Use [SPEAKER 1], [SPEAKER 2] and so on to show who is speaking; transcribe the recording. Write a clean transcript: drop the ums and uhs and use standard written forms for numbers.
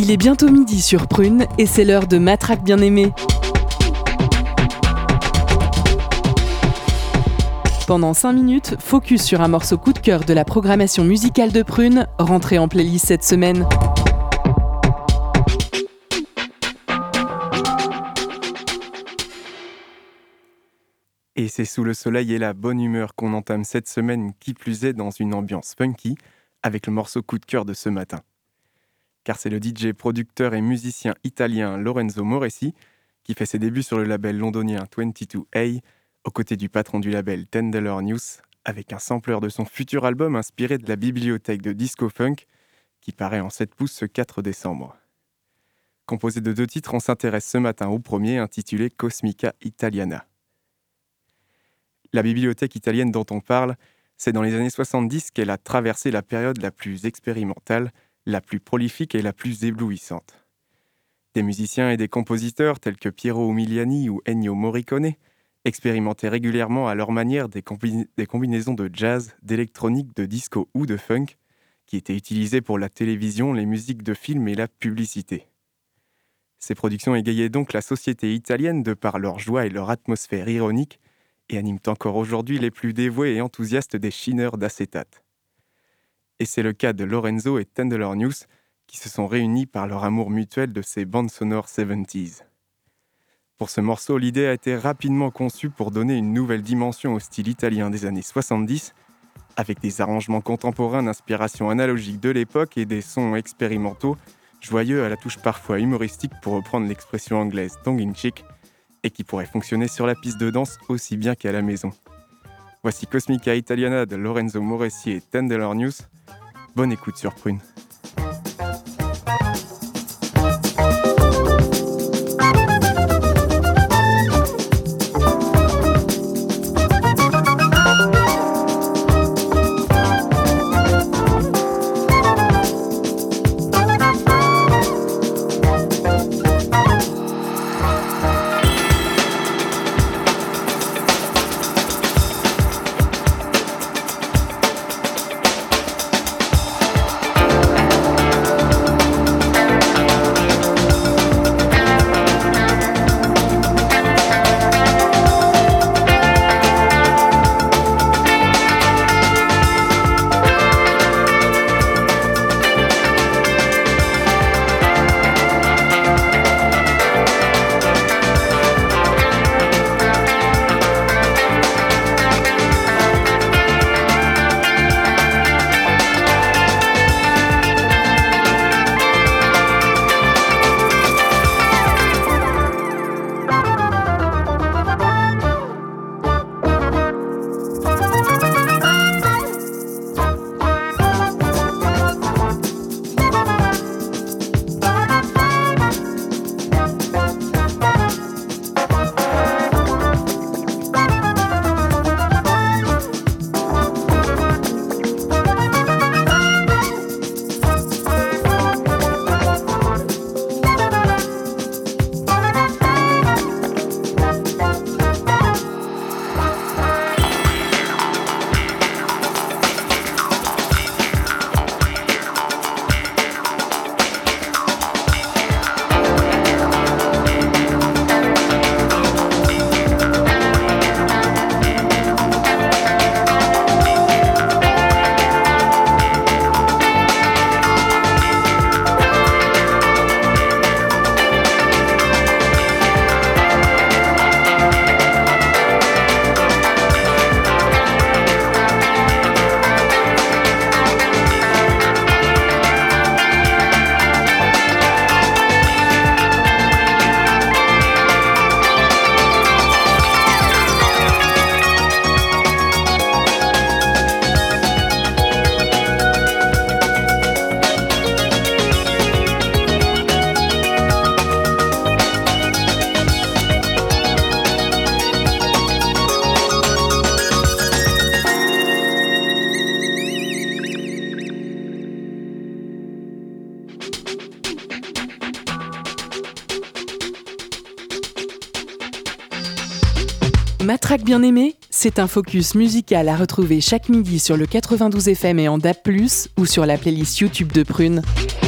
[SPEAKER 1] Il est bientôt midi sur Prune et c'est l'heure de Matraque bien-aimée. Pendant 5 minutes, focus sur un morceau coup de cœur de la programmation musicale de Prune, rentré en playlist cette semaine.
[SPEAKER 2] Et c'est sous le soleil et la bonne humeur qu'on entame cette semaine, qui plus est dans une ambiance funky, avec le morceau coup de cœur de ce matin. Car c'est le DJ, producteur et musicien italien Lorenzo Moressi qui fait ses débuts sur le label londonien 22A, aux côtés du patron du label Tendeler News, avec un sampleur de son futur album inspiré de la bibliothèque de Disco Funk, qui paraît en 7 pouces ce 4 décembre. Composé de 2 titres, on s'intéresse ce matin au premier, intitulé Cosmica Italiana. La bibliothèque italienne dont on parle, c'est dans les années 70 qu'elle a traversé la période la plus expérimentale, la plus prolifique et la plus éblouissante. Des musiciens et des compositeurs tels que Piero Umiliani ou Ennio Morricone expérimentaient régulièrement à leur manière des combinaisons de jazz, d'électronique, de disco ou de funk qui étaient utilisées pour la télévision, les musiques de films et la publicité. Ces productions égayaient donc la société italienne de par leur joie et leur atmosphère ironique et animent encore aujourd'hui les plus dévoués et enthousiastes des chineurs d'acétate. Et c'est le cas de Lorenzo et Tendeler News, qui se sont réunis par leur amour mutuel de ces bandes sonores 70s. Pour ce morceau, l'idée a été rapidement conçue pour donner une nouvelle dimension au style italien des années 70, avec des arrangements contemporains d'inspiration analogique de l'époque et des sons expérimentaux, joyeux à la touche parfois humoristique pour reprendre l'expression anglaise tongue-in-cheek, et qui pourraient fonctionner sur la piste de danse aussi bien qu'à la maison. Voici Cosmica Italiana de Lorenzo Moressi et Tendeler News. Bonne écoute sur Prune.
[SPEAKER 1] Matraque bien-aimée, c'est un focus musical à retrouver chaque midi sur le 92 FM et en DAB+, ou sur la playlist YouTube de Prune.